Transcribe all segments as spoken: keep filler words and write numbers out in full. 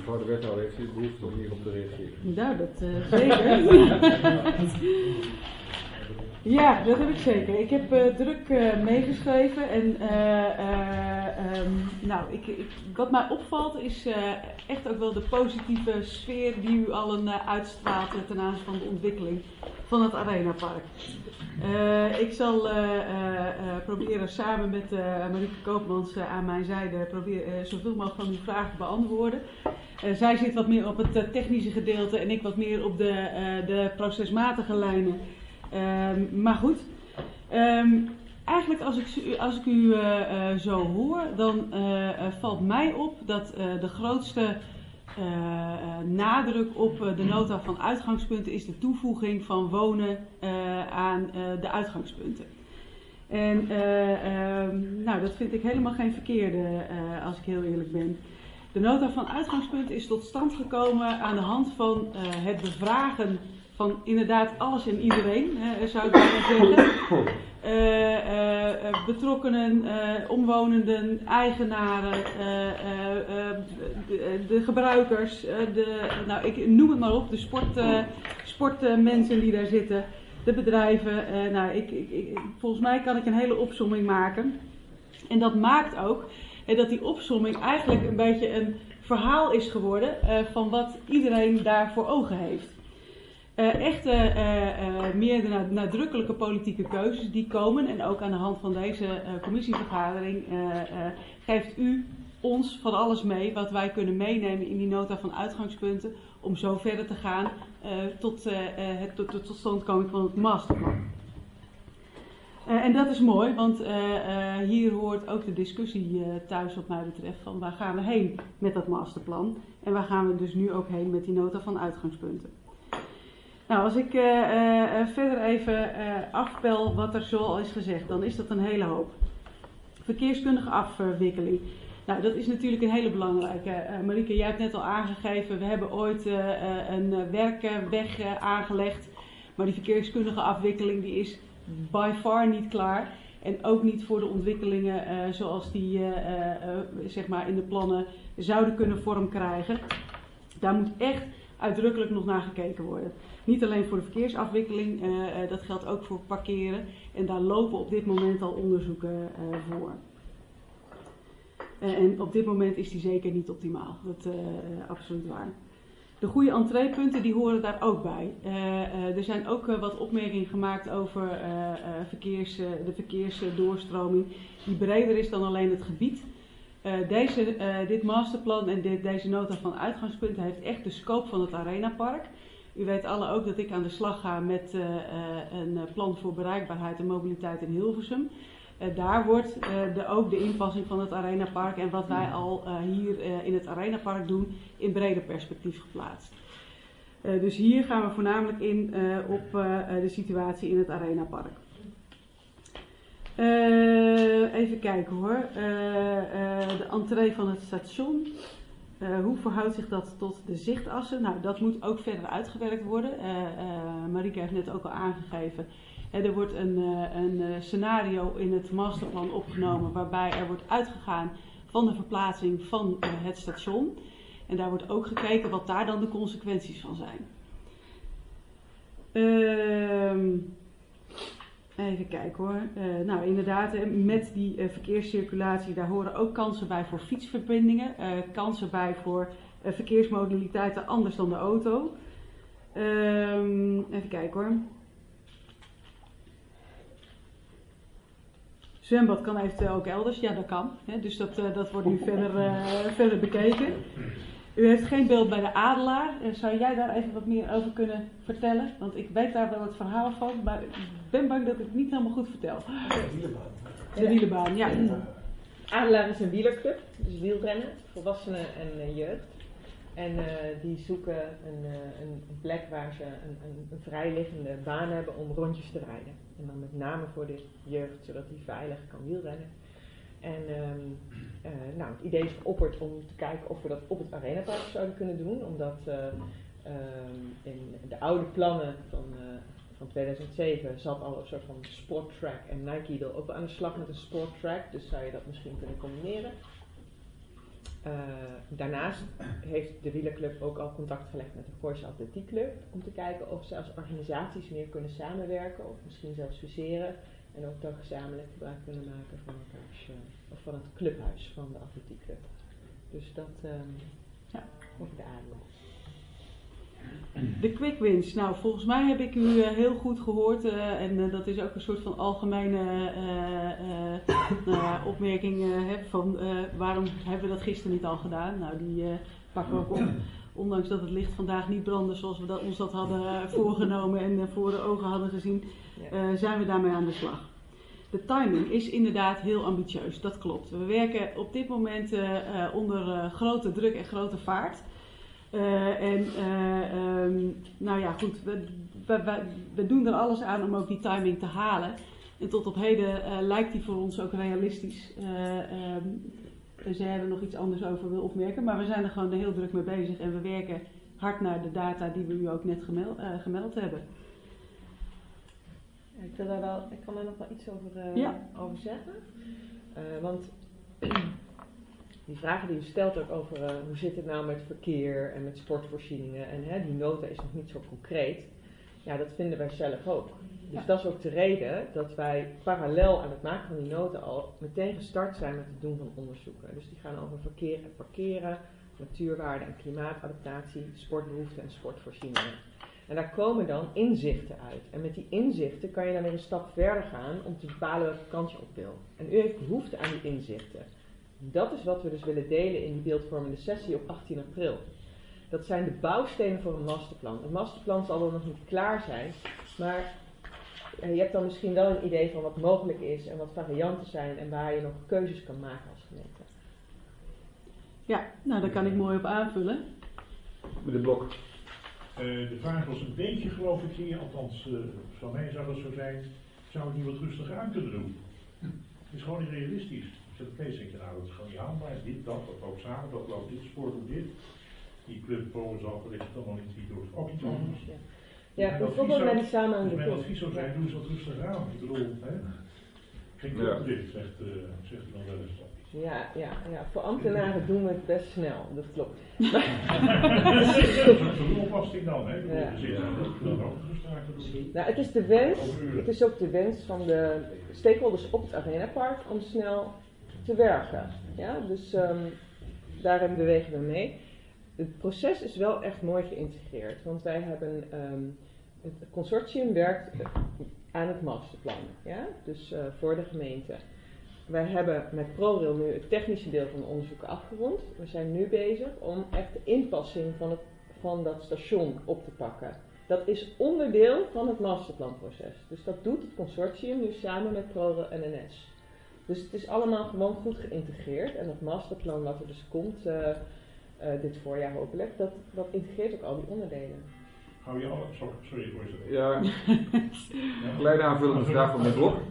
Mevrouw de wethouder, heeft u behoefte om hierop te reageren? Nou, dat uh, zeker. Ja, dat heb ik zeker. Ik heb uh, druk uh, meegeschreven en uh, uh, um, nou, ik, ik, wat mij opvalt is uh, echt ook wel de positieve sfeer die u allen uh, uitstraalt ten aanzien van de ontwikkeling van het Arenapark. Uh, ik zal uh, uh, uh, proberen samen met uh, Marieke Koopmans uh, aan mijn zijde proberen, uh, zoveel mogelijk van uw vragen te beantwoorden. Uh, zij zit wat meer op het uh, technische gedeelte en ik wat meer op de, uh, de procesmatige lijnen. Um, maar goed, um, eigenlijk als ik, als ik u uh, uh, zo hoor, dan uh, uh, valt mij op dat uh, de grootste uh, uh, nadruk op uh, de nota van uitgangspunten is de toevoeging van wonen uh, aan uh, de uitgangspunten. En uh, um, nou, dat vind ik helemaal geen verkeerde, uh, als ik heel eerlijk ben. De nota van uitgangspunten is tot stand gekomen aan de hand van uh, het bevragen van inderdaad alles en iedereen, uh, zou ik bijna zeggen. Uh, uh, betrokkenen, uh, omwonenden, eigenaren, uh, uh, uh, de, de gebruikers, uh, de, nou, ik noem het maar op, de sport, uh, sportmensen die daar zitten, de bedrijven. Uh, nou, ik, ik, ik, volgens mij kan ik een hele opsomming maken. En dat maakt ook uh, dat die opsomming eigenlijk een beetje een verhaal is geworden uh, van wat iedereen daar voor ogen heeft. Uh, echte, uh, uh, meer nadrukkelijke politieke keuzes die komen en ook aan de hand van deze uh, commissievergadering uh, uh, geeft u ons van alles mee wat wij kunnen meenemen in die nota van uitgangspunten om zo verder te gaan uh, tot uh, uh, het tot, tot totstandkoming van het masterplan. Uh, en dat is mooi, want uh, uh, hier hoort ook de discussie uh, thuis wat mij betreft van waar gaan we heen met dat masterplan en waar gaan we dus nu ook heen met die nota van uitgangspunten. Nou, als ik uh, uh, verder even uh, afpel wat er zoal is gezegd, dan is dat een hele hoop. Verkeerskundige afwikkeling. Nou, dat is natuurlijk een hele belangrijke. Uh, Marieke, jij hebt net al aangegeven, we hebben ooit uh, uh, een werkweg uh, aangelegd. Maar die verkeerskundige afwikkeling die is by far niet klaar. En ook niet voor de ontwikkelingen uh, zoals die uh, uh, zeg maar in de plannen zouden kunnen vorm krijgen. Daar moet echt uitdrukkelijk nog naar gekeken worden. Niet alleen voor de verkeersafwikkeling, uh, uh, dat geldt ook voor parkeren. En daar lopen op dit moment al onderzoeken uh, voor. Uh, en op dit moment is die zeker niet optimaal. Dat is uh, uh, absoluut waar. De goede entreepunten die horen daar ook bij. Uh, uh, er zijn ook uh, wat opmerkingen gemaakt over uh, uh, verkeers, uh, de verkeersdoorstroming die breder is dan alleen het gebied. Uh, deze, uh, dit masterplan en dit, deze nota van uitgangspunten heeft echt de scope van het Arenapark. U weet alle ook dat ik aan de slag ga met uh, uh, een plan voor bereikbaarheid en mobiliteit in Hilversum. Uh, daar wordt uh, de, ook de inpassing van het Arenapark en wat wij al uh, hier uh, in het Arenapark doen in breder perspectief geplaatst. Uh, dus hier gaan we voornamelijk in uh, op uh, de situatie in het Arenapark. Uh, even kijken hoor, uh, uh, de entree van het station. Uh, hoe verhoudt zich dat tot de zichtassen? Nou, dat moet ook verder uitgewerkt worden. Uh, uh, Marieke heeft net ook al aangegeven. Uh, er wordt een, uh, een uh, scenario in het masterplan opgenomen waarbij er wordt uitgegaan van de verplaatsing van uh, het station. En daar wordt ook gekeken wat daar dan de consequenties van zijn. Uh, Even kijken hoor. Uh, nou inderdaad, met die uh, verkeerscirculatie, daar horen ook kansen bij voor fietsverbindingen. Uh, kansen bij voor uh, verkeersmodaliteiten anders dan de auto. Uh, even kijken hoor. Zwembad kan eventueel ook elders. Ja, dat kan. Hè? Dus dat, uh, dat wordt nu verder, uh, verder bekeken. U heeft geen beeld bij de Adelaar. Uh, zou jij daar even wat meer over kunnen vertellen? Want ik weet daar wel het verhaal van, maar ik ben bang dat ik het niet helemaal goed vertel. De wielerbaan. De wielerbaan, ja. Adelaar is een wielerclub, dus wielrennen, volwassenen en uh, jeugd. En uh, die zoeken een, uh, een plek waar ze een, een, een vrijliggende baan hebben om rondjes te rijden. En dan met name voor de jeugd, zodat die veilig kan wielrennen. En um, uh, nou, het idee is geopperd om te kijken of we dat op het Arenapark zouden kunnen doen. Omdat uh, um, in de oude plannen van, uh, van tweeduizend zeven zat al een soort van sporttrack. En Nike wil ook wel aan de slag met een sporttrack. Dus zou je dat misschien kunnen combineren. Uh, daarnaast heeft de wielerclub ook al contact gelegd met de Gooise Atletiek Club om te kijken of ze als organisaties meer kunnen samenwerken of misschien zelfs fuseren en ook dan gezamenlijk gebruik kunnen maken van, elkaars, uh, of van het clubhuis van de atletiekclub. Dus dat um, ja, over de adelaar. De quick wins. Nou, volgens mij heb ik u uh, heel goed gehoord uh, en uh, dat is ook een soort van algemene uh, uh, nou ja, opmerking uh, van uh, waarom hebben we dat gisteren niet al gedaan. Nou, die uh, pakken we ook op. Ondanks dat het licht vandaag niet brandde zoals we dat, ons dat hadden uh, voorgenomen en uh, voor de ogen hadden gezien, uh, zijn we daarmee aan de slag. De timing is inderdaad heel ambitieus, dat klopt. We werken op dit moment uh, uh, onder uh, grote druk en grote vaart. Uh, en uh, um, nou ja, goed, we, we, we, we doen er alles aan om ook die timing te halen. En tot op heden uh, lijkt die voor ons ook realistisch. Uh, um, tenzij jij er nog iets anders over wil opmerken, maar we zijn er gewoon heel druk mee bezig en we werken hard naar de data die we u ook net gemeld, uh, gemeld hebben. Ja, ik, wil daar wel, ik kan daar nog wel iets over, uh, ja. over zeggen. Uh, want die vragen die u stelt ook over uh, hoe zit het nou met verkeer en met sportvoorzieningen en hè, die nota is nog niet zo concreet. Ja, dat vinden wij zelf ook. Dus ja. Dat is ook de reden dat wij parallel aan het maken van die nota al meteen gestart zijn met het doen van onderzoeken. Dus die gaan over verkeer en parkeren, natuurwaarde en klimaatadaptatie, sportbehoeften en sportvoorzieningen. En daar komen dan inzichten uit. En met die inzichten kan je dan weer een stap verder gaan om te bepalen welke kant je op wil. En u heeft behoefte aan die inzichten. Dat is wat we dus willen delen in die beeldvormende sessie op achttien april. Dat zijn de bouwstenen voor een masterplan. Een masterplan zal er nog niet klaar zijn, maar je hebt dan misschien wel een idee van wat mogelijk is en wat varianten zijn en waar je nog keuzes kan maken als gemeente. Ja, nou daar kan ik mooi op aanvullen. Meneer Blok. Uh, de vraag was een beetje, geloof ik hier, althans uh, van mij zou dat zo zijn, zou ik niet wat rustiger aan kunnen doen? Het is gewoon niet realistisch. Als je het leest, denk je, nou dat is gewoon niet haalbaar, dit, dat, dat loopt samen, dat loopt dit, sport doet dit. Die club Polenzal, dat is het allemaal niet, die doet ook iets anders. Ja, ja bijvoorbeeld met die samen dus mijn advies zou zijn, doe eens wat rustiger aan. Ik bedoel, hè? Geen club ja. dit, zegt, uh, zegt u dan wel eens. Ja, ja, ja, voor ambtenaren doen we het best snel, dat klopt. Dat is een oplossing dan, hè? Ja. Dan ook doen. Nou, het is de wens, het is ook de wens van de stakeholders op het Arenapark om snel te werken. Ja, dus um, daarin bewegen we mee. Het proces is wel echt mooi geïntegreerd, want wij hebben, um, het consortium werkt aan het masterplan, ja? Dus uh, voor de gemeente. Wij hebben met ProRail nu het technische deel van de onderzoeken afgerond. We zijn nu bezig om echt de inpassing van, het, van dat station op te pakken. Dat is onderdeel van het masterplanproces. Dus dat doet het consortium nu samen met ProRail en N S. Dus het is allemaal gewoon goed geïntegreerd. En dat masterplan wat er dus komt, uh, uh, dit voorjaar hopelijk, dat, dat integreert ook al die onderdelen. Hou je al, sorry voorzitter. Ja, ja. Kleine aanvullende vraag van meneer Blok.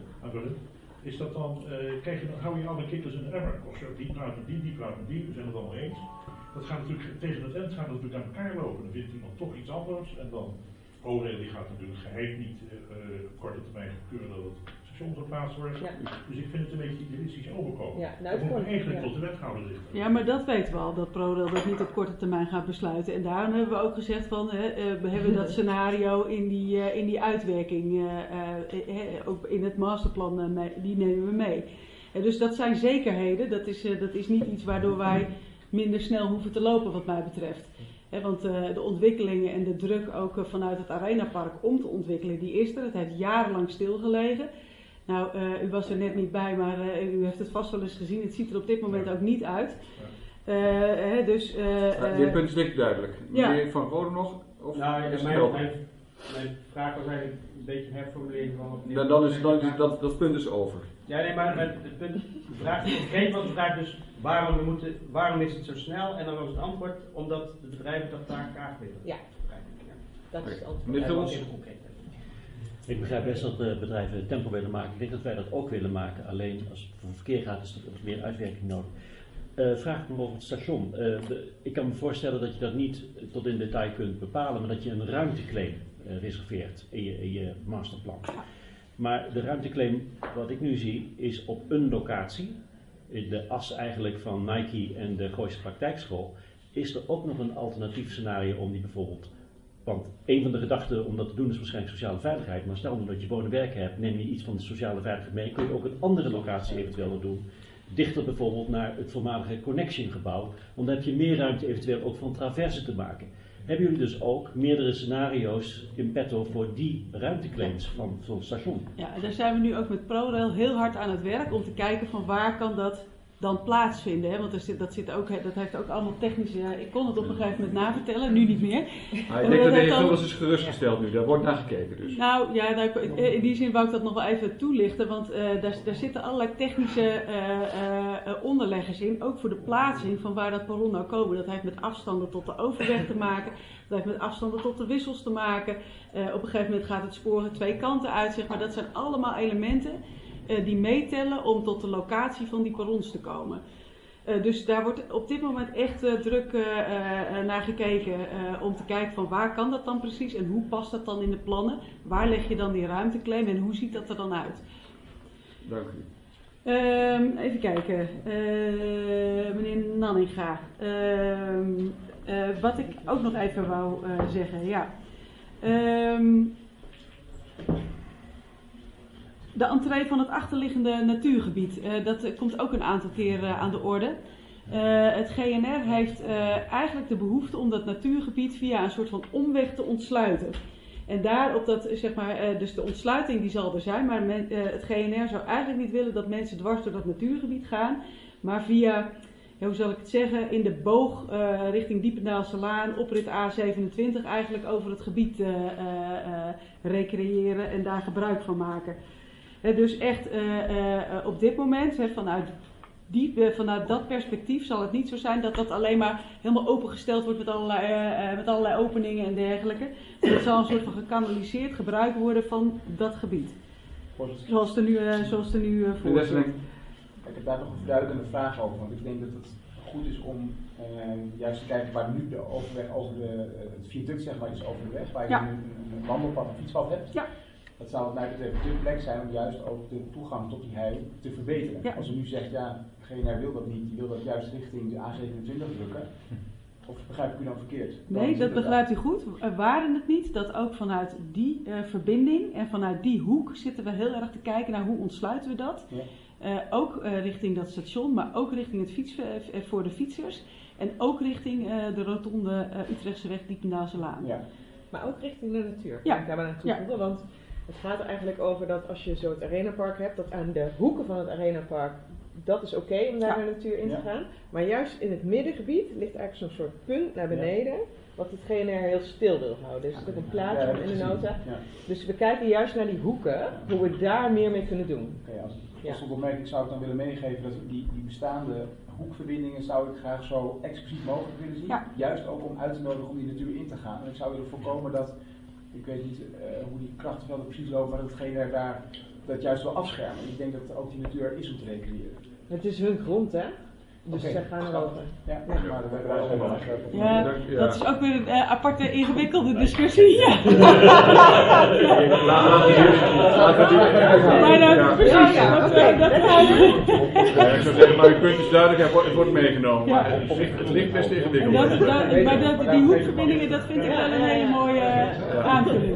Is dat dan, uh, krijg je dan, hou je alle kikkers in de emmer? Of zo, die praat met die, die praat met die, we zijn het allemaal eens. Dat gaat natuurlijk, tegen het eind gaat het natuurlijk aan elkaar lopen. Dan vindt iemand toch iets anders en dan, ProRail die gaat natuurlijk geheim niet uh, uh, korte termijn goedkeuren dat het station geplaatst wordt. Ja. Dus ik vind het een beetje idealistisch overkomen. Ja, nou, dat moet eigenlijk ja. tot de wethouder richten. Ja, maar dat weten we al, dat ProRail dat niet op korte termijn gaat besluiten. En daarom hebben we ook gezegd van, hè, uh, we hebben dat scenario in die, uh, in die uitwerking, uh, uh, ook in het masterplan, uh, mee, die nemen we mee. Uh, dus dat zijn zekerheden, dat is, uh, dat is niet iets waardoor wij minder snel hoeven te lopen wat mij betreft. He, want uh, de ontwikkelingen en de druk ook uh, vanuit het Arenapark om te ontwikkelen, die is er. Het heeft jarenlang stilgelegen. Nou, uh, u was er net niet bij, maar uh, u heeft het vast wel eens gezien. Het ziet er op dit moment ook niet uit. Uh, he, dus, uh, ja, dit punt is niet duidelijk. Ja. Meneer Van Rode nog? Of nou, ja, is mijn, mijn, mijn vraag was eigenlijk een beetje herformulering van... Dan, dan is, dan is dat, dat punt is over. Ja, nee, maar het punt, de vraag die ik kreeg was de vraag dus waarom, we moeten, waarom is het zo snel? En dan was het antwoord omdat de bedrijven dat daar graag willen. Ja, dat is het antwoord. Meneer Vuls? Ik begrijp best dat de bedrijven tempo willen maken. Ik denk dat wij dat ook willen maken. Alleen als het voor verkeer gaat is er meer uitwerking nodig. Uh, vraag me over het station. Uh, de, ik kan me voorstellen dat je dat niet tot in detail kunt bepalen, maar dat je een ruimteclaim uh, reserveert in je, in je masterplan. Maar de ruimteclaim, wat ik nu zie, is op een locatie. in de as eigenlijk van Nike en de Gooise Praktijkschool, is er ook nog een alternatief scenario om die bijvoorbeeld, want een van de gedachten om dat te doen is waarschijnlijk sociale veiligheid, maar stel nu dat je wonen werken hebt, neem je iets van de sociale veiligheid mee, kun je ook een andere locatie eventueel nog doen. Dichter bijvoorbeeld naar het voormalige Connection gebouw, want dan heb je meer ruimte eventueel ook van traversen te maken. Hebben jullie dus ook meerdere scenario's in petto voor die ruimteclaims van zo'n station? Ja, en daar zijn we nu ook met ProRail heel hard aan het werk om te kijken van waar kan dat dan plaatsvinden. Hè? Want er zit, dat, zit ook, dat heeft ook allemaal technische... Ik kon het op een gegeven moment navertellen, nu niet meer. Maar ik denk dat de heer Gullis is gerustgesteld nu, daar wordt naar gekeken dus. Nou ja, daar, in die zin wou ik dat nog wel even toelichten, want uh, daar, daar zitten allerlei technische uh, uh, onderleggers in, ook voor de plaatsing van waar dat perron nou komen. Dat heeft met afstanden tot de overweg te maken, dat heeft met afstanden tot de wissels te maken. Uh, op een gegeven moment gaat het spoor twee kanten uit, zeg maar. Dat zijn allemaal elementen uh, die meetellen om tot de locatie van die perrons te komen. Uh, dus daar wordt op dit moment echt uh, druk uh, uh, naar gekeken uh, om te kijken van waar kan dat dan precies en hoe past dat dan in de plannen? Waar leg je dan die ruimteclaim en hoe ziet dat er dan uit? Dank u. Um, even kijken, uh, meneer Nanninga. Um, uh, wat ik ook nog even wou uh, zeggen, ja. Um, De entree van het achterliggende natuurgebied, uh, dat uh, komt ook een aantal keer uh, aan de orde. Uh, het G N R heeft uh, eigenlijk de behoefte om dat natuurgebied via een soort van omweg te ontsluiten. En daar op dat, zeg maar, uh, dus de ontsluiting die zal er zijn, maar men, uh, het G N R zou eigenlijk niet willen dat mensen dwars door dat natuurgebied gaan, maar via, ja, hoe zal ik het zeggen, in de boog uh, richting Diependaalse Laan, oprit A zevenentwintig eigenlijk over het gebied uh, uh, uh, recreëren en daar gebruik van maken. He, dus echt uh, uh, op dit moment, he, vanuit, die, uh, vanuit dat perspectief zal het niet zo zijn dat dat alleen maar helemaal opengesteld wordt met allerlei, uh, uh, met allerlei openingen en dergelijke. Het zal een soort van gekanaliseerd gebruik worden van dat gebied. Zoals er nu, uh, zoals er nu uh, voor zit. Ik heb daar nog een verduidelijkende vraag over, want ik denk dat het goed is om uh, juist te kijken waar nu de overweg over de, uh, het viaduct zeg maar is over de weg, waar je ja. nu een, een wandelpad en fietspad hebt. Ja. Dat zou wat mij betreft de plek zijn om juist ook de toegang tot die hei te verbeteren. Ja. Als u nu zegt, ja, G N R wil dat niet, die wil dat juist richting de A zevenentwintig drukken. Of begrijp ik u dan verkeerd? Dan nee, dat begrijpt u goed. We waren het niet dat ook vanuit die uh, verbinding en vanuit die hoek zitten we heel erg te kijken naar hoe ontsluiten we dat. Ja. Uh, ook uh, richting dat station, maar ook richting het fiets, uh, voor de fietsers. En ook richting uh, de rotonde uh, Utrechtseweg Diependaalse Laan. Ja. Maar ook richting de natuur. Ja. Kan ik daar maar aan toevoegen, ja. Want het gaat er eigenlijk over dat als je zo het Arenapark hebt, dat aan de hoeken van het Arenapark, dat is oké okay om daar ja. de natuur in te gaan. Maar juist in het middengebied ligt eigenlijk zo'n soort punt naar beneden, ja. wat het G N R heel stil wil houden. Dus er is ook een plaatje ja, in de nota. Ja. Dus we kijken juist naar die hoeken, hoe we daar meer mee kunnen doen. Okay, als als ja. opmerking zou ik dan willen meegeven dat die, die bestaande hoekverbindingen zou ik graag zo expliciet mogelijk willen zien. Ja. Juist ook om uit te nodigen om die natuur in te gaan. En ik zou willen voorkomen dat, ik weet niet uh, hoe die krachtenvelden precies lopen, maar dat het G N R daar dat juist wil afschermen. Ik denk dat ook die natuur er is om te recreëren. Het is hun grond, hè? Dus okay. ze gaan erover. Ja, ja. Maar daar hebben wij ook wel ja, ja, dat is ook weer een uh, aparte ingewikkelde discussie. Ja. Maar nou, precies. Ik zou zeggen, maar uw punt is duidelijk, het wordt meegenomen. Ja. Maar het ligt, het ligt best ingewikkeld. Dat, dat, maar dat, die hoekverbindingen, dat vind ik wel een hele mooie uh, aanvulling.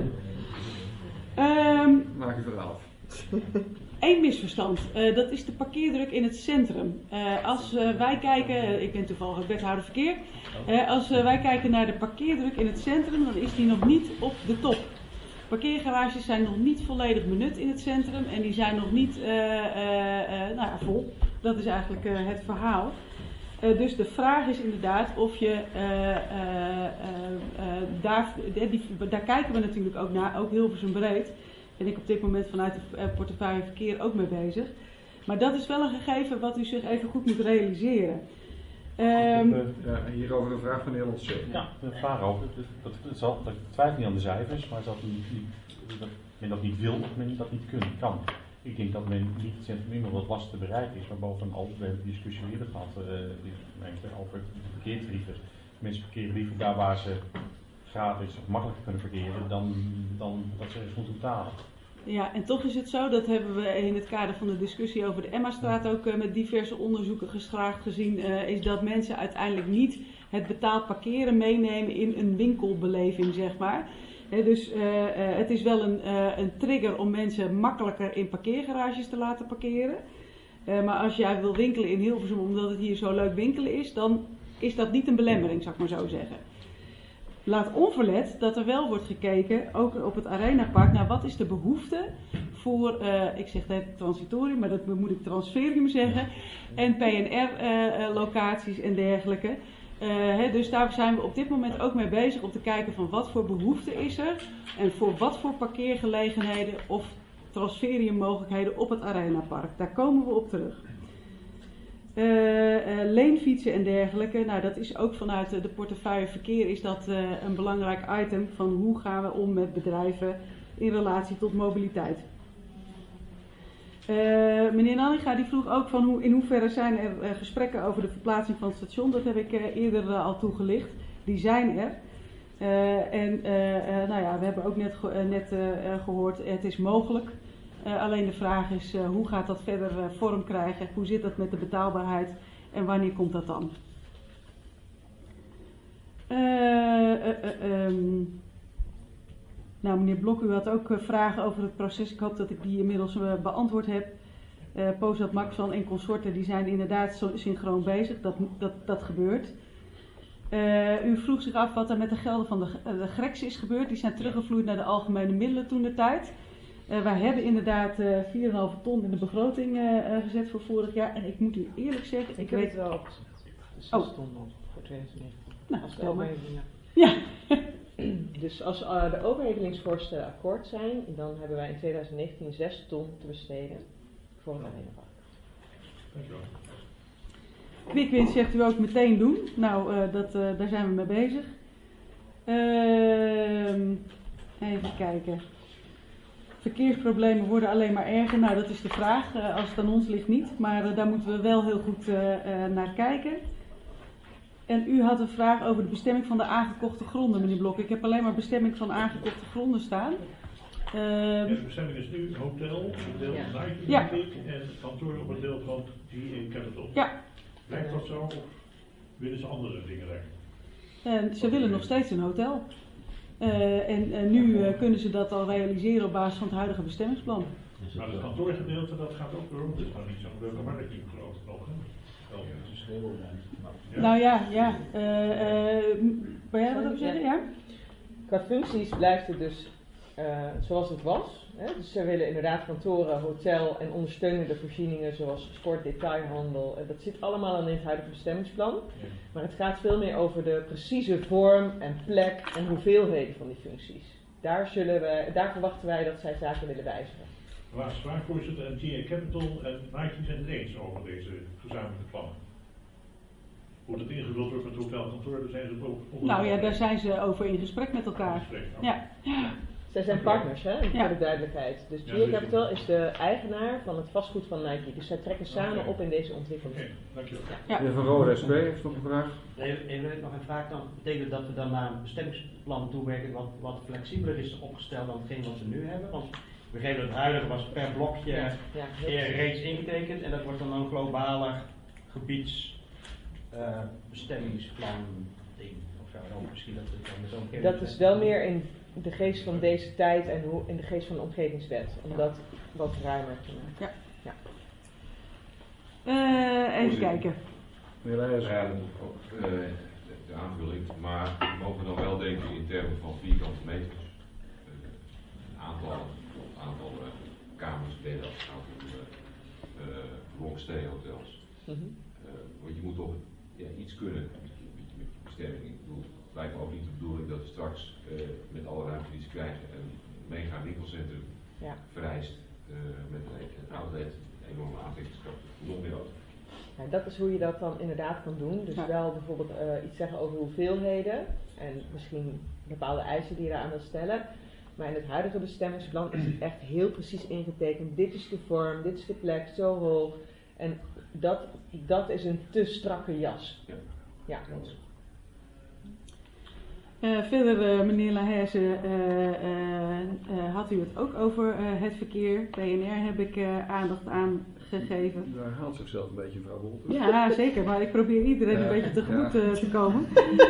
Um, Maak je verhaal af. Eén misverstand, uh, dat is de parkeerdruk in het centrum. Uh, als uh, wij kijken, uh, ik ben toevallig wethouder verkeer, uh, als uh, wij kijken naar de parkeerdruk in het centrum, dan is die nog niet op de top. Parkeergarages zijn nog niet volledig benut in het centrum en die zijn nog niet uh, uh, uh, nou ja, vol. Dat is eigenlijk uh, het verhaal. Uh, dus de vraag is inderdaad of je, uh, uh, uh, uh, daar, die, daar kijken we natuurlijk ook naar, ook Hilversum breed. Ben ik op dit moment vanuit de uh, portefeuille verkeer ook mee bezig. Maar dat is wel een gegeven wat u zich even goed moet realiseren. Um, uh, ja, hierover een vraag van de heer Lotse. Ja, een vraag over. Dat, dat, dat, dat twijfel niet aan de cijfers, maar dat, niet, niet, dat men dat niet wil of men dat niet kunnen, kan. Ik denk dat men niet het centrum immer wat lastig te bereiken is, maar bovenal, we hebben discussie eerder gehad uh, over parkeertarieven. Mensen parkeren liever daar waar ze gratis of makkelijker kunnen verkeren dan, dan dat ze eens moeten betalen. Ja, en toch is het zo, dat hebben we in het kader van de discussie over de Emmastraat ook uh, met diverse onderzoeken geslaagd gezien, uh, is dat mensen uiteindelijk niet het betaald parkeren meenemen in een winkelbeleving, zeg maar. He, dus uh, uh, het is wel een, uh, een trigger om mensen makkelijker in parkeergarages te laten parkeren. Uh, maar als jij wil winkelen in Hilversum omdat het hier zo leuk winkelen is, dan is dat niet een belemmering, zou ik maar zo zeggen. Laat onverlet dat er wel wordt gekeken, ook op het Arenapark, naar wat is de behoefte voor, uh, ik zeg net transitorium, maar dat moet ik transferium zeggen, en P N R-locaties uh, en dergelijke. Uh, he, dus daar zijn we op dit moment ook mee bezig om te kijken van wat voor behoefte is er en voor wat voor parkeergelegenheden of transferiummogelijkheden op het Arenapark. Daar komen we op terug. Uh, uh, leenfietsen en dergelijke, nou dat is ook vanuit uh, de portefeuille verkeer is dat uh, een belangrijk item van hoe gaan we om met bedrijven in relatie tot mobiliteit. Uh, meneer Nanninga die vroeg ook van hoe, in hoeverre zijn er uh, gesprekken over de verplaatsing van het station, dat heb ik uh, eerder uh, al toegelicht, die zijn er. Uh, en uh, uh, nou ja, we hebben ook net, ge uh, net uh, uh, gehoord, het is mogelijk. Uh, alleen de vraag is, uh, hoe gaat dat verder uh, vorm krijgen? Hoe zit dat met de betaalbaarheid? En wanneer komt dat dan? Uh, uh, uh, um. Nou, meneer Blok, u had ook uh, vragen over het proces. Ik hoop dat ik die inmiddels uh, beantwoord heb. Uh, Pozat, Maxvan en consorten die zijn inderdaad zo synchroon bezig. Dat, dat, dat gebeurt. Uh, u vroeg zich af wat er met de gelden van de, uh, de Grex is gebeurd. Die zijn teruggevloeid naar de algemene middelen toen de tijd. Uh, wij hebben inderdaad uh, vier komma vijf ton in de begroting uh, uh, gezet voor vorig jaar. En ik moet u eerlijk zeggen, ik, ik weet... heb het wel opgezet. Dus oh. zes ton voor twintig negentien. Nou, als de stel maar. overheveling. Ja. Dus als uh, de overhevelingsvoorstellen akkoord zijn, dan hebben wij in twintig negentien zes ton te besteden voor het Arenapark. Dankjewel. Quickwin zegt u ook meteen doen. Nou, uh, dat, uh, daar zijn we mee bezig. Uh, even kijken. Verkeersproblemen worden alleen maar erger. Nou, dat is de vraag. Uh, als het aan ons ligt niet. Maar uh, daar moeten we wel heel goed uh, uh, naar kijken. En u had een vraag over de bestemming van de aangekochte gronden, meneer Blok. Ik heb alleen maar bestemming van aangekochte gronden staan. Uh, ja, de bestemming is nu hotel, een deel van Nike ja. en kantoor op een deel van G A Capital. Ja. Blijkt dat zo of willen ze andere dingen rechten? En ze willen nog steeds een hotel. Uh, en uh, nu uh, kunnen ze dat al realiseren op basis van het huidige bestemmingsplan. Maar het kantoorgedeelte dat gaat ook door, want het is nou niet zo'n leuke marketing geloof ik nog. Ja. Nou ja, ja. Uh, uh, wil jij wat op zeggen? Ja? Qua functies blijft het dus uh, zoals het was. Hè? Dus ze willen inderdaad kantoren, hotel en ondersteunende voorzieningen zoals sport, detailhandel. Uh, dat zit allemaal in het huidige bestemmingsplan. Ja. Maar het gaat veel meer over de precieze vorm en plek en hoeveelheden van die functies. Daar, zullen we, daar verwachten wij dat zij zaken willen wijzigen. Waar Spraakvoorzitter en G A Capital en Nike zijn het eens over deze gezamenlijke plannen. Hoe het ingevuld wordt met hotelkantoor, daar zijn ze het ook over. Nou ja, daar zijn ze over in gesprek met elkaar. Gesprek, ja. Ja. Zij zijn partners, hè, voor ja. de duidelijkheid. Dus G A ja, Capital is de eigenaar van het vastgoed van Nike. Dus zij trekken samen okay. op in deze ontwikkeling. Oké, okay, dankjewel. Ja. Meneer Van Rode, S P, heeft nog een vraag? Even, even nog een vraag dan. Betekent dat we dan naar een bestemmingsplan toewerken wat, wat flexibeler is opgesteld dan hetgeen wat we nu hebben? Want we geven het huidige was per blokje ja, ja, reeds ingetekend en dat wordt dan een globaler gebieds uh, bestemmingsplan ding of zo. Dan misschien dat het dan met zo'n dat is wel meer in de geest van deze tijd en hoe, in de geest van de omgevingswet, om ja. dat wat ruimer te maken. Ja. ja. Uh, even kijken. Ja, dat is ook uh, de, de aanvulling, maar we mogen dan wel denken in termen van vierkante meters. Uh, een aantal, een aantal uh, kamers, bedden, een aantal uh, uh, longstay hotels. Mm-hmm. uh, want je moet toch ja, iets kunnen met je bestemming. Ik bedoel, het lijkt me ook niet de bedoeling dat we straks uh, met alle ruimte die ze krijgen een mega winkelcentrum ja. vereist uh, met een outlet, een enorme aantrekkingskracht, nog meer auto. Ja, dat is hoe je dat dan inderdaad kan doen. Dus ja. wel bijvoorbeeld uh, iets zeggen over hoeveelheden en misschien bepaalde eisen die je eraan wil stellen. Maar in het huidige bestemmingsplan is het echt heel precies ingetekend. Dit is de vorm, dit is de plek, zo hoog. En dat, dat is een te strakke jas. Ja. Ja. Uh, verder, uh, meneer Laherse, uh, uh, uh, had u het ook over uh, het verkeer. P N R heb ik uh, aandacht aan gegeven. Daar haalt zichzelf een beetje, mevrouw Wolters. Ja, zeker, maar ik probeer iedereen een uh, beetje tegemoet ja. uh, te komen.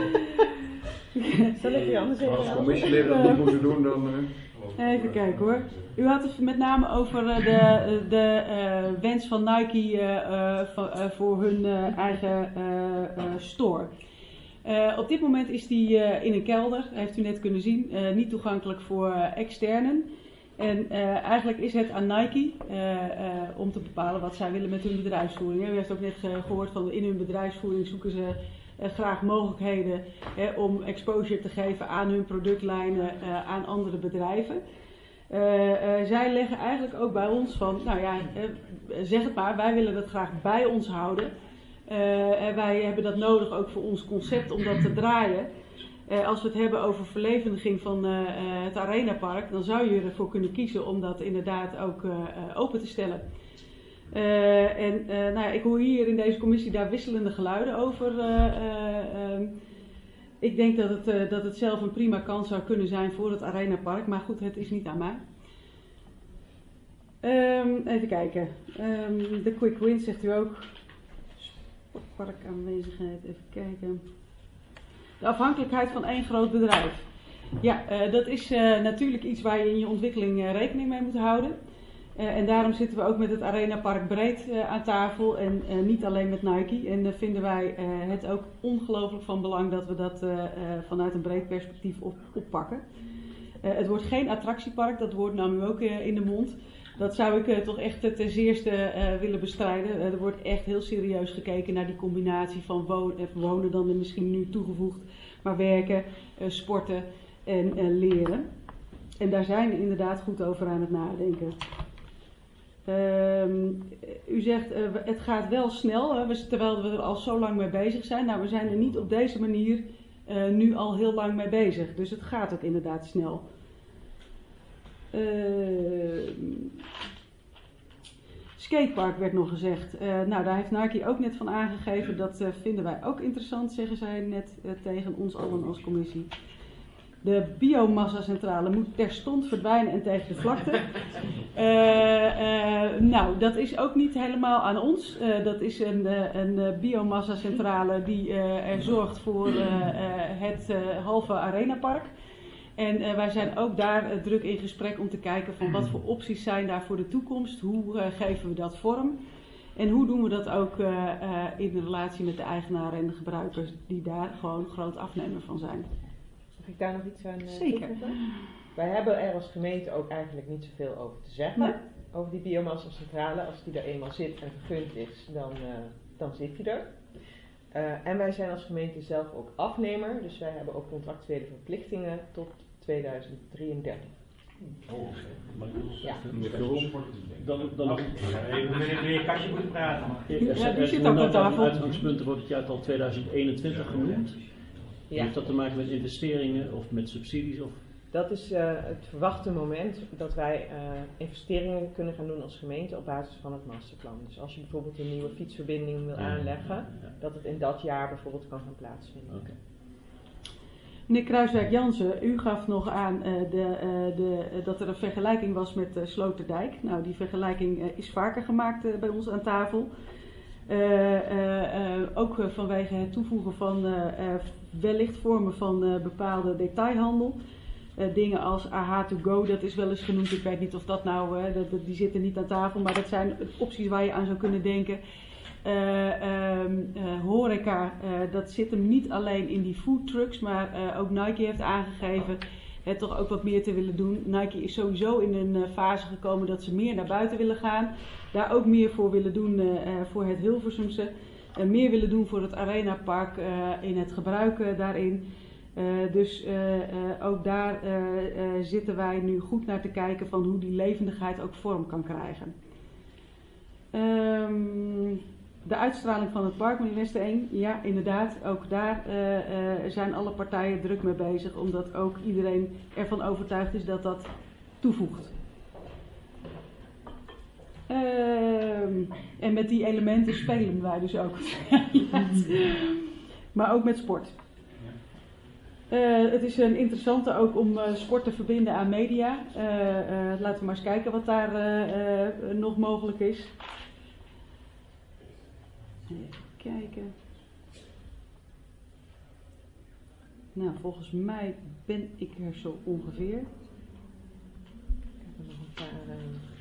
Zal ik u anders even als commissieleden dat niet moeten doen, dan... Uh... Even kijken hoor. U had het met name over uh, de, de uh, wens van Nike uh, uh, van, uh, voor hun uh, eigen uh, uh, store. Uh, op dit moment is die uh, in een kelder, heeft u net kunnen zien, uh, niet toegankelijk voor uh, externen. En uh, eigenlijk is het aan Nike uh, uh, om te bepalen wat zij willen met hun bedrijfsvoering. U heeft ook net uh, gehoord van in hun bedrijfsvoering zoeken ze uh, graag mogelijkheden uh, om exposure te geven aan hun productlijnen, uh, aan andere bedrijven. Uh, uh, zij leggen eigenlijk ook bij ons van, nou ja, uh, zeg het maar, wij willen dat graag bij ons houden. Uh, en wij hebben dat nodig ook voor ons concept om dat te draaien. Uh, als we het hebben over verlevendiging van uh, uh, het Arenapark, dan zou je ervoor kunnen kiezen om dat inderdaad ook uh, uh, open te stellen. Uh, en uh, nou ja, ik hoor hier in deze commissie daar wisselende geluiden over. Uh, uh, um, ik denk dat het, uh, dat het zelf een prima kans zou kunnen zijn voor het Arenapark, maar goed, het is niet aan mij. Um, even kijken. Um, de quick win zegt u ook. Parkaanwezigheid, even kijken. De afhankelijkheid van één groot bedrijf. Ja, uh, dat is uh, natuurlijk iets waar je in je ontwikkeling uh, rekening mee moet houden. Uh, en daarom zitten we ook met het Arenapark breed uh, aan tafel en uh, niet alleen met Nike. En uh, vinden wij uh, het ook ongelooflijk van belang dat we dat uh, uh, vanuit een breed perspectief op, oppakken. Uh, het wordt geen attractiepark, dat woord nam u ook uh, in de mond. Dat zou ik uh, toch echt uh, ten zeerste uh, willen bestrijden. Uh, er wordt echt heel serieus gekeken naar die combinatie van wonen, uh, wonen dan er misschien nu toegevoegd, maar werken, uh, sporten en uh, leren. En daar zijn we inderdaad goed over aan het nadenken. Uh, u zegt, uh, het gaat wel snel, hè, terwijl we er al zo lang mee bezig zijn. Nou, we zijn er niet op deze manier uh, nu al heel lang mee bezig. Dus het gaat ook inderdaad snel. Uh, skatepark werd nog gezegd. Uh, nou, daar heeft Nike ook net van aangegeven. Dat uh, vinden wij ook interessant, zeggen zij net uh, tegen ons allen als commissie. De biomassa-centrale moet terstond verdwijnen en tegen de vlakte. Uh, uh, nou, dat is ook niet helemaal aan ons. Uh, dat is een, uh, een uh, biomassa-centrale die uh, er zorgt voor uh, uh, het uh, halve Arenapark. En uh, wij zijn ook daar uh, druk in gesprek om te kijken van wat voor opties zijn daar voor de toekomst. Hoe uh, geven we dat vorm? En hoe doen we dat ook uh, uh, in relatie met de eigenaren en de gebruikers die daar gewoon groot afnemer van zijn. Mag ik daar nog iets aan uh, Zeker. toevoegen? Wij hebben er als gemeente ook eigenlijk niet zoveel over te zeggen. Nee. Over die biomassa-centrale. Als die er eenmaal zit en vergund is, dan, uh, dan zit die er. Uh, en wij zijn als gemeente zelf ook afnemer. Dus wij hebben ook contractuele verplichtingen tot tweeduizend drieëndertig. Oh, ja. Dan, dan nog even met een kastje moeten praten. Ja, die zit ook op tafel. Uitgangspunten wordt het jaar al tweeduizend eenentwintig genoemd. Ja. Heeft dat te maken met investeringen of met subsidies? Of? Dat is uh, het verwachte moment dat wij uh, investeringen kunnen gaan doen als gemeente op basis van het masterplan. Dus als je bijvoorbeeld een nieuwe fietsverbinding wil aanleggen, dat het in dat jaar bijvoorbeeld kan gaan plaatsvinden. Okay. Meneer Kruiswijk-Jansen, u gaf nog aan uh, de, uh, de, uh, dat er een vergelijking was met uh, Sloterdijk. Nou, die vergelijking uh, is vaker gemaakt uh, bij ons aan tafel. Uh, uh, uh, ook uh, vanwege het toevoegen van uh, uh, wellicht vormen van uh, bepaalde detailhandel. Uh, dingen als A H to go, dat is wel eens genoemd. Ik weet niet of dat nou, uh, dat, die zitten niet aan tafel, maar dat zijn opties waar je aan zou kunnen denken. Uh, um, uh, horeca, uh, dat zit hem niet alleen in die food trucks, maar uh, ook Nike heeft aangegeven het toch ook wat meer te willen doen. Nike is sowieso in een uh, fase gekomen dat ze meer naar buiten willen gaan. Daar ook meer voor willen doen uh, voor het Hilversumse. Uh, meer willen doen voor het Arenapark uh, in het gebruiken daarin. Uh, dus uh, uh, ook daar uh, uh, zitten wij nu goed naar te kijken van hoe die levendigheid ook vorm kan krijgen. Um, de uitstraling van het park, meneer Westereen, ja inderdaad, ook daar uh, uh, zijn alle partijen druk mee bezig, omdat ook iedereen ervan overtuigd is dat dat toevoegt. Um, en met die elementen spelen wij dus ook. Ja. Maar ook met sport. Uh, het is een interessante ook om uh, sport te verbinden aan media. Uh, uh, laten we maar eens kijken wat daar uh, uh, nog mogelijk is. Even kijken. Nou, volgens mij ben ik er zo ongeveer. Ik heb er nog een paar. Uh,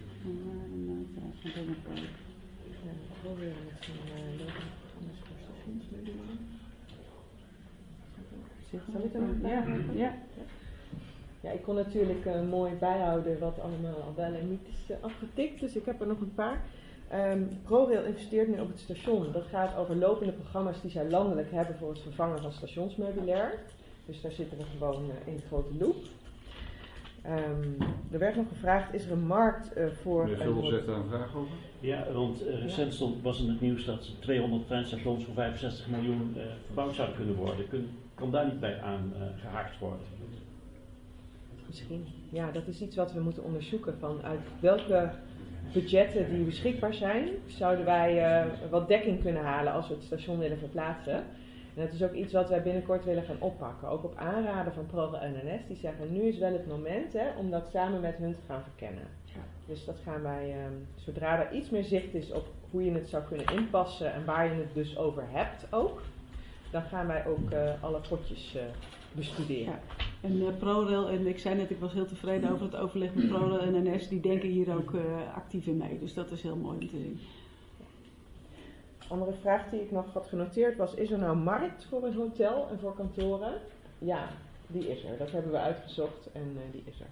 Zal ik er nog bij? Ja, ja. Ja, ik kon natuurlijk uh, mooi bijhouden wat allemaal al wel en niet is uh, afgetikt, dus ik heb er nog een paar. Um, ProRail investeert nu op het station. Dat gaat over lopende programma's die zij landelijk hebben voor het vervangen van stationsmeubilair. Dus daar zitten we gewoon uh, in de grote loop. Um, er werd nog gevraagd, is er een markt uh, voor... Meneer Guldel zegt daar een vraag over? Ja, want uh, recent ja. stond, was in het nieuws dat tweehonderd treinstations voor vijfenzestig miljoen uh, verbouwd zouden kunnen worden. Kun, kan daar niet bij aangehaakt uh, worden? Misschien. Ja, dat is iets wat we moeten onderzoeken. Van uit welke budgetten die beschikbaar zijn, zouden wij uh, wat dekking kunnen halen als we het station willen verplaatsen. En dat is ook iets wat wij binnenkort willen gaan oppakken. Ook op aanraden van ProRail en N S. Die zeggen, nu is wel het moment hè, om dat samen met hun te gaan verkennen. Ja. Dus dat gaan wij, uh, zodra er iets meer zicht is op hoe je het zou kunnen inpassen en waar je het dus over hebt ook, dan gaan wij ook uh, alle potjes uh, bestuderen. Ja. En uh, ProRail, en ik zei net, ik was heel tevreden over het overleg met ProRail en N S, die denken hier ook uh, actief in mee. Dus dat is heel mooi om te zien. Andere vraag die ik nog had genoteerd was, is er nou markt voor een hotel en voor kantoren? Ja, die is er. Dat hebben we uitgezocht en uh, die is er.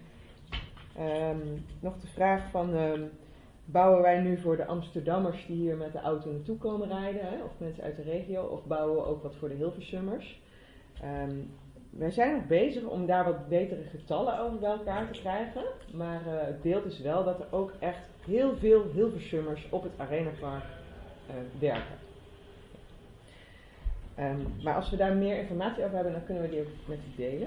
Um, nog de vraag van, um, bouwen wij nu voor de Amsterdammers die hier met de auto naartoe komen rijden, hè, of mensen uit de regio, of bouwen we ook wat voor de Hilversummers? Um, wij zijn nog bezig om daar wat betere getallen over bij elkaar te krijgen, maar uh, het beeld is wel dat er ook echt heel veel Hilversummers op het Arenapark Uh, werken. Um, maar als we daar meer informatie over hebben, dan kunnen we die ook met u delen.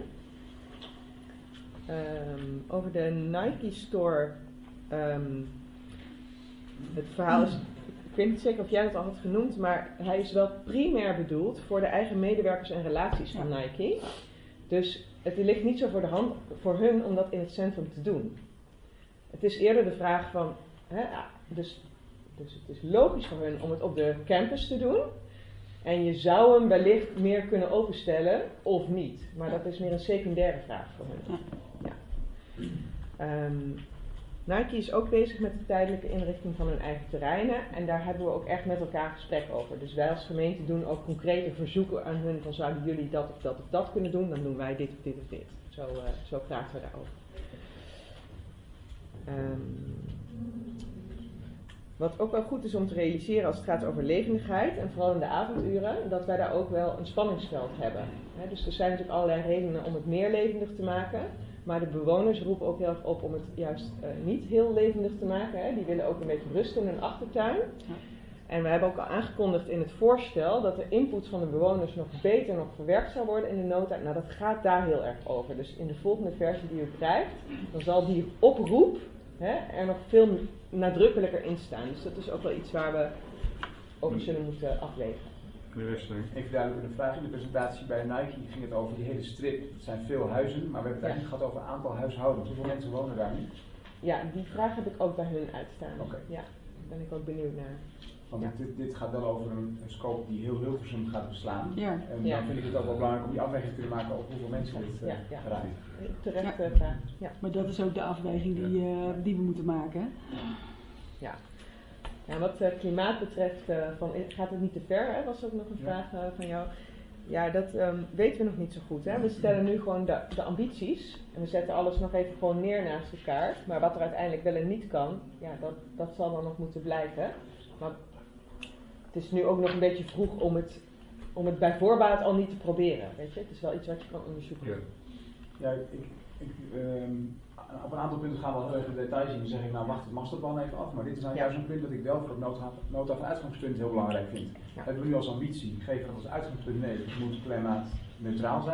Um, over de Nike Store. Um, het verhaal is, ik weet niet zeker of jij dat al had genoemd, maar hij is wel primair bedoeld voor de eigen medewerkers en relaties van Nike. Dus het ligt niet zo voor de hand voor hun om dat in het centrum te doen. Het is eerder de vraag van, hè, dus Dus het is logisch voor hun om het op de campus te doen. En je zou hem wellicht meer kunnen openstellen of niet. Maar dat is meer een secundaire vraag voor hun. Ja. Um, Nike is ook bezig met de tijdelijke inrichting van hun eigen terreinen. En daar hebben we ook echt met elkaar gesprek over. Dus wij als gemeente doen ook concrete verzoeken aan hun. Van zouden jullie dat of dat of dat kunnen doen? Dan doen wij dit of dit of dit. Zo, uh, zo praten we daarover. Um, Wat ook wel goed is om te realiseren als het gaat over levendigheid, en vooral in de avonduren, dat wij daar ook wel een spanningsveld hebben. He, dus er zijn natuurlijk allerlei redenen om het meer levendig te maken, maar de bewoners roepen ook heel erg op om het juist uh, niet heel levendig te maken. He. Die willen ook een beetje rust in hun achtertuin. Ja. En we hebben ook al aangekondigd in het voorstel dat de input van de bewoners nog beter nog verwerkt zou worden in de nota. Nou, dat gaat daar heel erg over. Dus in de volgende versie die u krijgt, dan zal die oproep He, er nog veel nadrukkelijker in staan. Dus dat is ook wel iets waar we over zullen moeten afwegen. Even duidelijk de vraag in de presentatie bij Nike ging het over die hele strip. Het zijn veel huizen, maar we hebben het eigenlijk ja. gehad over een aantal huishoudens. Hoeveel mensen wonen daar nu? Ja, die vraag heb ik ook bij hun uitstaan. Okay. Ja, daar ben ik ook benieuwd naar. Want ja. dit, dit gaat wel over een, een scope die heel Hilversum gaat beslaan. Ja. En ja. dan vind ik het ook wel belangrijk om die afweging te kunnen maken over hoeveel mensen dit uh, ja, ja. rijden. Terecht ja. vraag. Ja. Maar dat is ook de afweging die, uh, die we moeten maken. Hè? Ja. Ja, wat uh, klimaat betreft, uh, van, gaat het niet te ver? Hè? Was ook nog een vraag uh, van jou. Ja, dat um, weten we nog niet zo goed. Hè? We stellen nu gewoon de, de ambities en we zetten alles nog even gewoon neer naast elkaar. Maar wat er uiteindelijk wel en niet kan, ja, dat, dat zal dan nog moeten blijken. Maar het is nu ook nog een beetje vroeg om het, om het bij voorbaat al niet te proberen. Weet je? Het is wel iets wat je kan onderzoeken. Ja, ja ik, ik, um, op een aantal punten gaan we wel heel erg in details zien. Dan zeg ik, nou wacht het masterplan even af. Maar dit is nou ja. juist een punt dat ik wel voor het nota, nota van uitgangspunt heel belangrijk vind. Ja. Hebben we nu als ambitie, geven we dat als uitgangspunt mee, het moet klimaatneutraal zijn.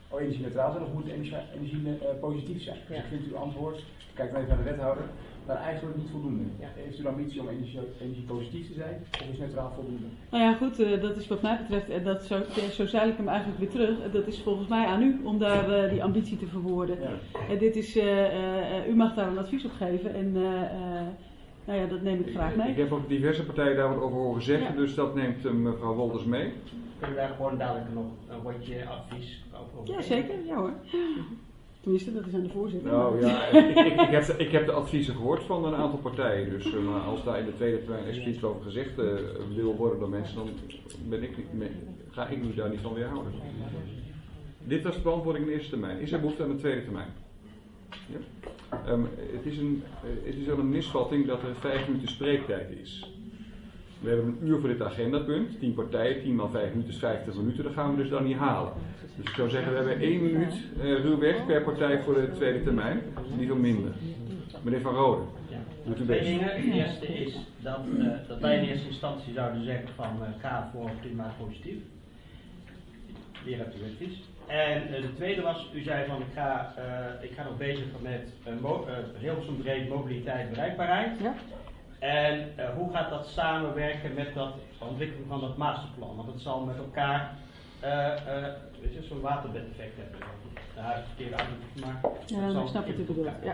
oh, energie-neutraal zijn of moet energie-positief uh, zijn? Dus ja. ik vind uw antwoord, kijk dan even naar de wethouder, maar eigenlijk niet voldoende. Ja. Heeft u de ambitie om energie-positief te zijn of is neutraal voldoende? Nou ja, goed, uh, dat is wat mij betreft, en dat zo, zo zeil ik hem eigenlijk weer terug. Dat is volgens mij aan u om daar uh, die ambitie te verwoorden. Ja. En dit is, uh, uh, u mag daar een advies op geven en uh, uh, nou ja, dat neem ik graag mee. Ik heb ook diverse partijen daar wat over horen zeggen, ja. Dus dat neemt uh, mevrouw Wolters mee. Kunnen we daar gewoon dadelijk nog een rondje advies over? Ja, zeker, ja hoor. Tenminste, dat is aan de voorzitter. Nou ja, ik, ik, ik, heb de, ik heb de adviezen gehoord van een aantal partijen, dus uh, maar als daar in de tweede termijn expliciet over gezegd uh, wil worden door mensen, dan ben ik niet mee, ga ik me daar niet van weerhouden. Dit was de beantwoording in de eerste termijn. Is er behoefte aan de tweede termijn? Ja. Um, het, is een, uh, het is wel een misvatting dat er vijf minuten spreektijd is. We hebben een uur voor dit agendapunt, tien partijen, tien maal vijf minuten is vijftig minuten, dat gaan we dus dan niet halen. Dus ik zou zeggen, we hebben één minuut uh, ruwweg per partij voor de tweede termijn, niet veel minder. Meneer Van Rode, ja. doet u Twee best. dingen. Het eerste is dat, uh, dat wij in eerste instantie zouden zeggen van uh, ga voor klimaatpositief. Hier hebt u advies. En uh, de tweede was, u zei van ik ga, uh, ik ga nog bezig met uh, mo- uh, heel zo'n breed mobiliteit bereikbaarheid. Ja. En uh, hoe gaat dat samenwerken met dat ontwikkeling van dat masterplan? Want het zal met elkaar uh, uh, zo'n waterbedeffect hebben. Daar heb ik verkeerd uitgedrukt, maar ja, dan snap ik het bedoeld. Ja.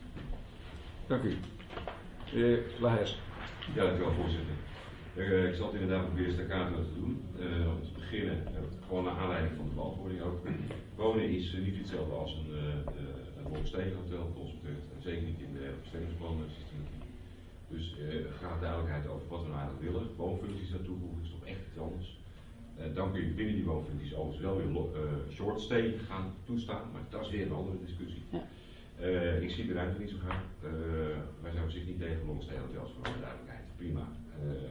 Dank u. Uh, Lahes. Ja, dank u wel, voorzitter. Uh, ik zat inderdaad proberen staccato te doen. Uh, om te beginnen, uh, gewoon naar aanleiding van de beantwoording ook. Wonen is uh, niet hetzelfde als een, uh, uh, een Wolkstegenhotel, wat ons betreft. En zeker niet in de bestemmingsplannen. Dus uh, graag duidelijkheid over wat we nou eigenlijk willen. Woonfuncties naartoe toevoegen is toch echt iets anders. Uh, dan kun je binnen die woonfuncties overigens wel weer uh, short stay gaan toestaan, maar dat is weer een andere discussie. Ja. Uh, ik zie de ruimte niet zo graag. Uh, wij zijn op zich niet tegen long stay hotels, voor alle duidelijkheid. Prima. Uh,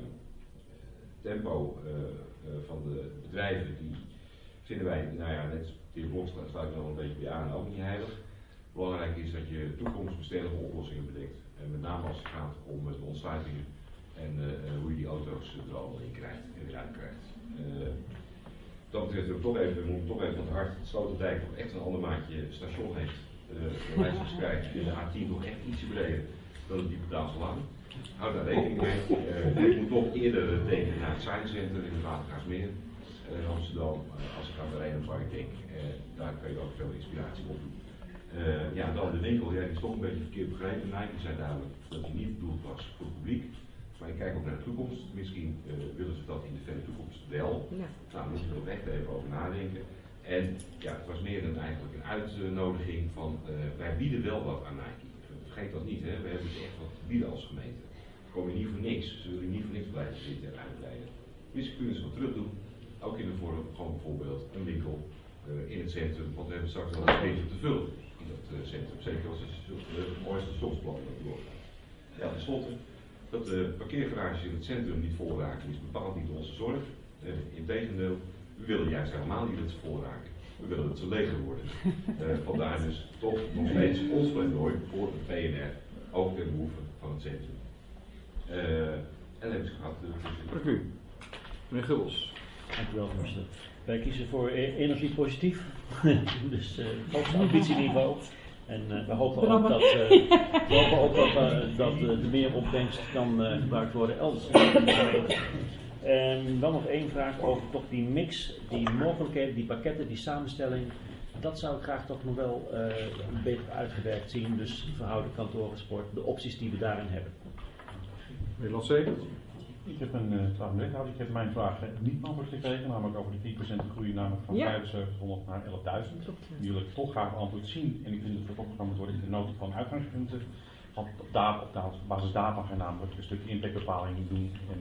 tempo uh, uh, van de bedrijven, die vinden wij, nou ja, net de heer Blok sluit er nog een beetje bij aan, ook niet heilig. Belangrijk is dat je toekomstbestendige oplossingen bedenkt. En met name als het gaat om de ontsluitingen en uh, hoe je die auto's er allemaal in krijgt en weer uit krijgt. Uh, dat betreft ook toch even, we moeten toch even van het hart, dat Sloterdijk nog echt een ander maatje station heeft. De wijzers krijgt in de A tien nog echt ietsje breder dan het Diependaals lang. Houd daar rekening mee. Uh, ik moet toch eerder denken naar het Science Center in het Watergraafsmeer uh, in Amsterdam. Uh, als ik aan de Arena Park denk, uh, daar kun je ook veel inspiratie op doen. Uh, ja, dan de winkel, ja, die is toch een beetje verkeerd begrepen. Nike zei duidelijk dat die niet bedoeld was voor het publiek. Maar ik kijk ook naar de toekomst. Misschien uh, willen ze dat in de verre toekomst wel. Ja. Nou, daar moeten we er echt even over nadenken. En ja, het was meer dan eigenlijk een uitnodiging van uh, wij bieden wel wat aan Nike. Vergeet dat niet, hè? We hebben dus echt wat te bieden als gemeente. Kom je niet voor niks, ze willen niet voor niks blijven zitten en uitbreiden. Misschien kunnen ze wat terug doen. Ook in de vorm van bijvoorbeeld een winkel uh, in het centrum, want we hebben straks wel een beetje te vullen. In dat uh, centrum, zeker als het uh, het mooiste stationsplan doorgaat. Ja, tenslotte, dat de parkeergarages in het centrum niet vol raken is bepaald niet onze zorg. Uh, Integendeel, we willen juist helemaal niet dat ze vol raken. We willen dat ze leger worden. Uh, vandaar dus toch nog steeds ons pleidooi voor het P N R, ook ten behoeve van het centrum. Uh, en heb ik gehad. Dank u. Meneer Gubbels. Dank u wel, voorzitter. Wij kiezen voor e- energie positief, dus uh, hoogste ambitieniveau. En uh, we hopen ook dat, uh, we hopen ook dat, uh, dat uh, de meer opbrengst kan uh, gebruikt worden elders. En dan nog één vraag over toch die mix, die mogelijkheden, die pakketten, die samenstelling. Dat zou ik graag toch nog wel uh, beter uitgewerkt zien. Dus verhouden kantorensport, de opties die we daarin hebben. Meneer Lancé. Ik heb een uh, vraag aan Ik heb mijn vraag uh, niet mogelijk gekregen, namelijk over die tien procent groei namelijk van ja. vijfenzeventighonderd naar elfduizend. Die wil ik toch graag antwoord zien en ik vind dat het opgenomen moet worden in de nota van uitgangspunten. Want op, daar, op basis daarvan gaan namelijk een stukje impactbepaling doen en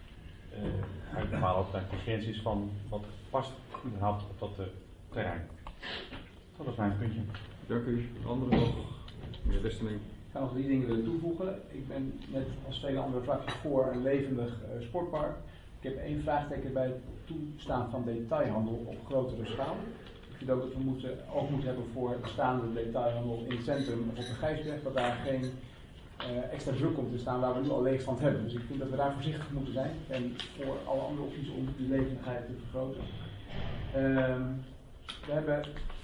uh, uitbepalen op de preferenties van wat past überhaupt op dat uh, terrein. Dat is mijn puntje. Dank u. Andere nog? Meneer Westerling. Ik ga nog drie dingen willen toevoegen. Ik ben net als vele andere fracties voor een levendig uh, sportpark. Ik heb één vraagteken bij het toestaan van detailhandel op grotere schaal. Ik vind ook dat we moeten, ook moeten hebben voor bestaande detailhandel in het centrum of op de Gijsberg, dat daar geen uh, extra druk komt te staan waar we nu al leegstand hebben. Dus ik vind dat we daar voorzichtig moeten zijn en voor alle andere opties om die levendigheid te vergroten. Uh, we hebben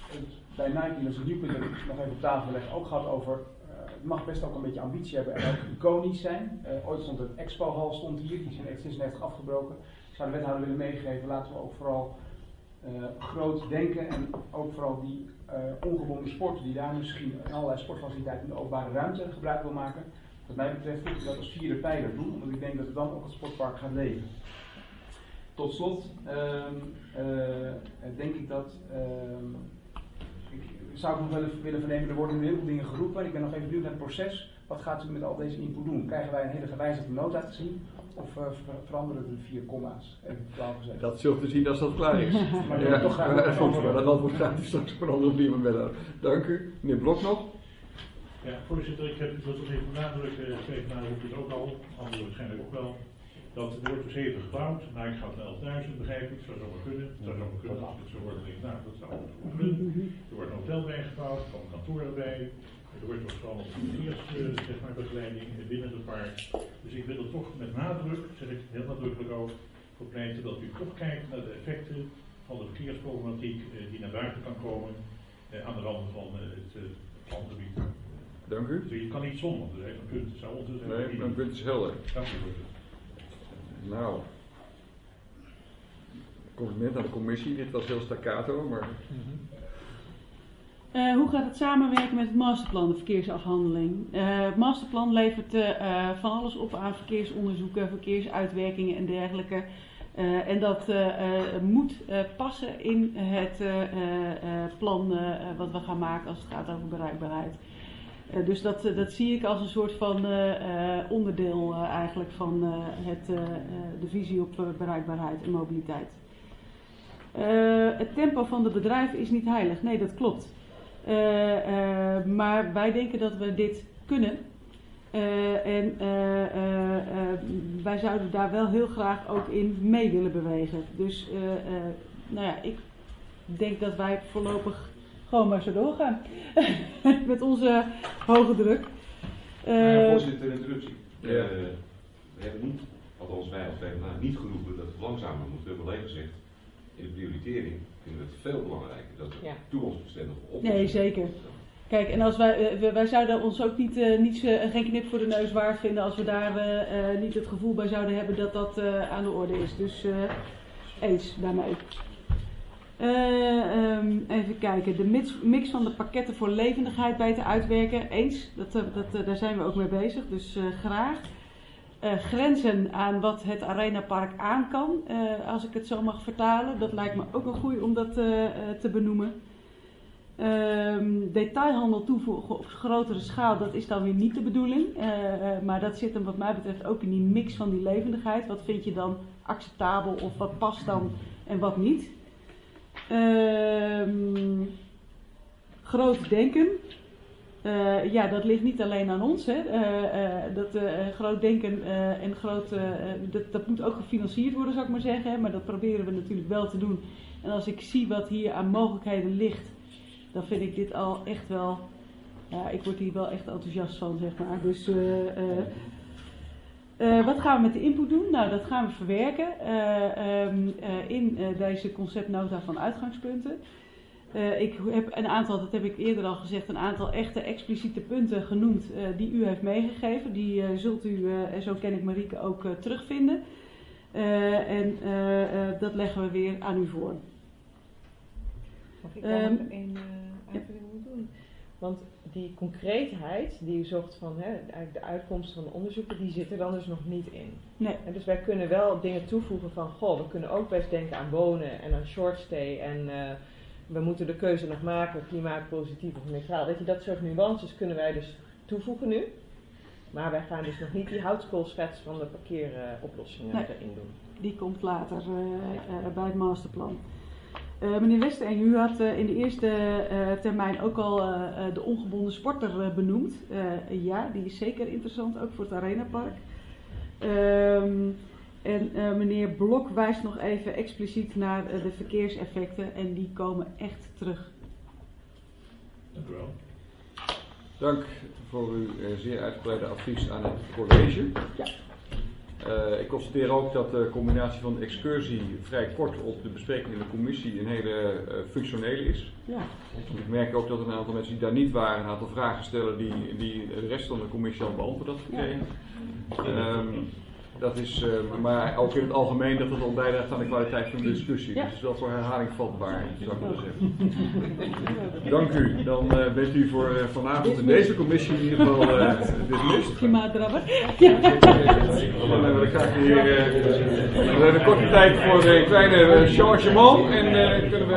het bij Nike, dat is een nieuw punt dat ik nog even op tafel leg, ook gehad over, uh, het mag best ook een beetje ambitie hebben en ook iconisch zijn. Uh, ooit stond het Expo-hal stond hier, die is in negentien zesennegentig afgebroken. Ik zou de wethouder willen meegeven, laten we ook vooral uh, groot denken en ook vooral die uh, ongebonden sporten die daar misschien in allerlei sportfaciliteiten in de openbare ruimte gebruik wil maken. Wat mij betreft moet ik dat als vierde pijler doen, omdat ik denk dat het dan ook het sportpark gaat leven. Tot slot um, uh, denk ik dat, um, ik zou ik nog willen, willen vernemen, er worden nu heel veel dingen geroepen. Ik ben nog even benieuwd naar het proces. Wat gaat u met al deze input doen? Krijgen wij een hele gewijzigde nota te zien? Of uh, ver veranderen de vier comma's? Even flauw gezegd. Dat zult u zien als dat klaar is. Maar ja, toch graag uh, dat antwoord gaat u straks op een andere manier met. Dank u. Meneer Blok nog? Ja, voorzitter, ik heb het wel even benadrukken, twee maanden roept het ook al, anderen waarschijnlijk ook wel. Dat er wordt dus even gebouwd, nou ik ga naar elfduizend begrijp ik, zou zomaar kunnen. Het zou zomaar kunnen, als het zo wordt, denk ik, nou dat zou goed kunnen. Er wordt een hotel bij gebouwd, er komen kantoren bij. Er wordt ook vooral eerst uh, zeg maar, begeleiding binnen het park. Dus ik wil er toch met nadruk, zeg ik heel nadrukkelijk ook, voor pleiten dat u toch kijkt naar de effecten van de verkeersproblematiek uh, die naar buiten kan komen uh, aan de randen van uh, het uh, plangebied. Dank u. Dus je kan niet zonder, dus even een punt zou onze zijn. Nee, mijn punt is helder. Dank u voorzitter. Nou, compliment aan de commissie, dit was heel staccato, maar... Uh, hoe gaat het samenwerken met het masterplan, de verkeersafhandeling? Uh, het masterplan levert uh, van alles op aan verkeersonderzoeken, verkeersuitwerkingen en dergelijke. Uh, en dat uh, uh, moet uh, passen in het uh, uh, plan uh, wat we gaan maken als het gaat over bereikbaarheid. Uh, dus dat, uh, dat zie ik als een soort van uh, uh, onderdeel uh, eigenlijk van uh, het, uh, uh, de visie op uh, bereikbaarheid en mobiliteit. Uh, het tempo van de bedrijven is niet heilig, nee dat klopt. Uh, uh, maar wij denken dat we dit kunnen. Uh, en uh, uh, uh, wij zouden daar wel heel graag ook in mee willen bewegen. Dus uh, uh, nou ja, ik denk dat wij voorlopig gewoon maar zo doorgaan. Met onze hoge druk. Uh, uh, voorzitter, interruptie. Uh, we hebben niet, althans wij als PvdA, niet geroepen dat het langzamer moet. We hebben alleen gezegd, in de prioritering vinden we het veel belangrijker dat we ja. toekomstbestendige oplossingen. Nee, zeker. Kijk, en als wij, uh, wij zouden ons ook niet, uh, niet uh, geen knip voor de neus waard vinden als we daar uh, uh, niet het gevoel bij zouden hebben dat dat uh, aan de orde is. Dus uh, eens daarmee. Uh, um, even kijken, de mix, mix van de pakketten voor levendigheid beter uitwerken. Eens, dat, uh, dat, uh, daar zijn we ook mee bezig, dus uh, graag. Uh, grenzen aan wat het Arenapark aan kan, uh, als ik het zo mag vertalen. Dat lijkt me ook een goeie om dat uh, uh, te benoemen. Um, detailhandel toevoegen op grotere schaal, dat is dan weer niet de bedoeling. Uh, uh, maar dat zit hem wat mij betreft ook in die mix van die levendigheid. Wat vind je dan acceptabel of wat past dan en wat niet? Um, groot denken. Uh, ja, dat ligt niet alleen aan ons. Hè. Uh, uh, dat uh, groot denken uh, en groot, uh, dat, dat moet ook gefinancierd worden, zou ik maar zeggen. Hè. Maar dat proberen we natuurlijk wel te doen. En als ik zie wat hier aan mogelijkheden ligt, dan vind ik dit al echt wel, ja, ik word hier wel echt enthousiast van, zeg maar. Dus uh, uh, uh, wat gaan we met de input doen? Nou, dat gaan we verwerken uh, um, uh, in uh, deze conceptnota van uitgangspunten. Uh, ik heb een aantal, dat heb ik eerder al gezegd, een aantal echte expliciete punten genoemd uh, die u heeft meegegeven. Die uh, zult u, uh, en zo ken ik Marieke, ook uh, terugvinden. Uh, en uh, uh, dat leggen we weer aan u voor. Mag ik daar um, nog één uh, aanvulling ja. doen? Want die concreetheid die u zocht van hè, de uitkomsten van de onderzoeken, die zit er dan dus nog niet in. Nee. En dus wij kunnen wel dingen toevoegen van, goh, we kunnen ook best denken aan wonen en aan short stay en uh, we moeten de keuze nog maken, klimaatpositief of neutraal. Weet je, dat soort nuances kunnen wij dus toevoegen nu. Maar wij gaan dus nog niet die houtskoolschets van de parkeeroplossingen uh, nee, erin doen. Die komt later uh, uh, bij het masterplan. Uh, meneer Westereng, u had uh, in de eerste uh, termijn ook al uh, uh, de ongebonden sporter uh, benoemd. Uh, ja, die is zeker interessant, ook voor het Arenapark. Um, en uh, meneer Blok wijst nog even expliciet naar uh, de verkeerseffecten en die komen echt terug. Dank u wel. Dank voor uw uh, zeer uitgebreide advies aan het college. Ja. Uh, ik constateer ook dat de combinatie van de excursie vrij kort op de bespreking in de commissie een hele uh, functionele is. Ja. Ik merk ook dat een aantal mensen die daar niet waren een aantal vragen stellen die, die de rest van de commissie al beantwoord had gekregen. Ja. Um, dat is, uh, maar ook in het algemeen dat het al bijdraagt aan de kwaliteit van de discussie. Ja. Dus het is wel voor herhaling vatbaar, zou ik willen zeggen. Dank u. Dan uh, bent u voor uh, vanavond in deze commissie in ieder geval uh, dismissed. Klimaatdrabber. Ja. Dan hebben we graag weer uh, een korte tijd voor een kleine uh, changement en uh, kunnen we